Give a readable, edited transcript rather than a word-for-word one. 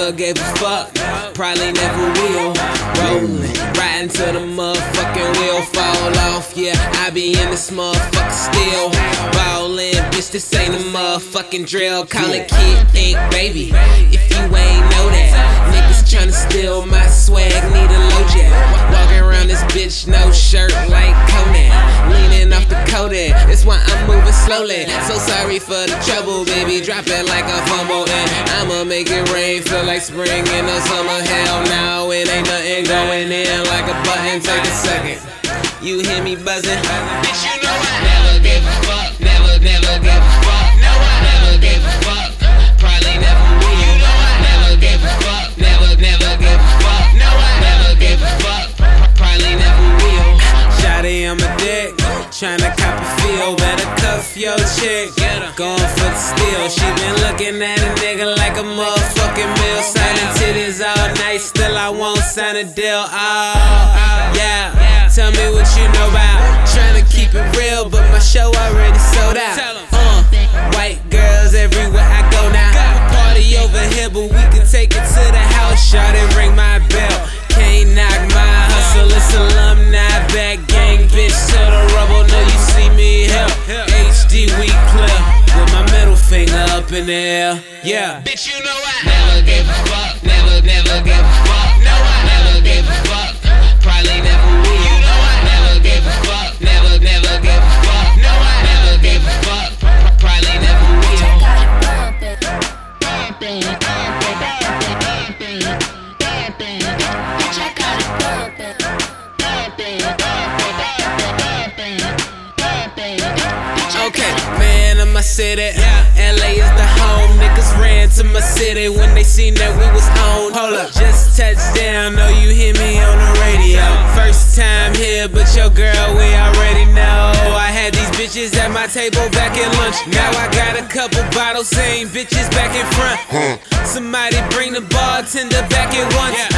never gave a fuck, probably never will. Rolling, riding till the motherfucking wheel fall off. Yeah, I be in this motherfucker still. Ballin', bitch, this ain't a motherfucking drill. Call it Kid Ink, baby, if you ain't know that. Niggas tryna steal my swag, need a LoJack. Walking around this bitch, no shirt like Conan. Leaning off the Kodak, that's why I'm moving slowly. So sorry for the trouble, baby, drop it like a fumble. And I'ma make it rain, feel like spring in the summer. Hell no, it ain't nothing going in like a button, take a second. You hear me buzzing? Bitch, you know I never gave a fuck, never gave a fuck. No, I never gave a fuck, probably never will. You know I never gave a fuck, never gave a fuck. No, I never gave a fuck, probably never will. Shawty on my dick, tryna cop a feel. Better cuff your chick, going for the steal. She been looking at a nigga like a motherfucking meal. Signing titties all night, still I won't sign a deal. Oh, yeah. Tell me what you know about. Tryna keep it real, but my show already sold out. White girls everywhere I go now. Party over here, but we can take it to the house. Shawty, ring my bell. Can't knock my hustle, it's alumni. Back gang, bitch, to the rubble. Know you see me here. HD, we clear. With my middle finger up in the air. Yeah. Bitch, you know I never gave a fuck, never gave a fuck. No, I never gave a fuck, probably never will. You know I never gave a fuck, never gave a fuck. No, I never gave a fuck, probably never will. Okay, man, I'ma say that LA is the home. Niggas ran to my city when they seen that we was on. Hold up, just touched down, know you hear me on the radio. First time here, but your girl, we already know. I had these bitches at my table back at lunch. Now I got a couple bottles, same bitches back in front. Somebody bring the bartender back at once.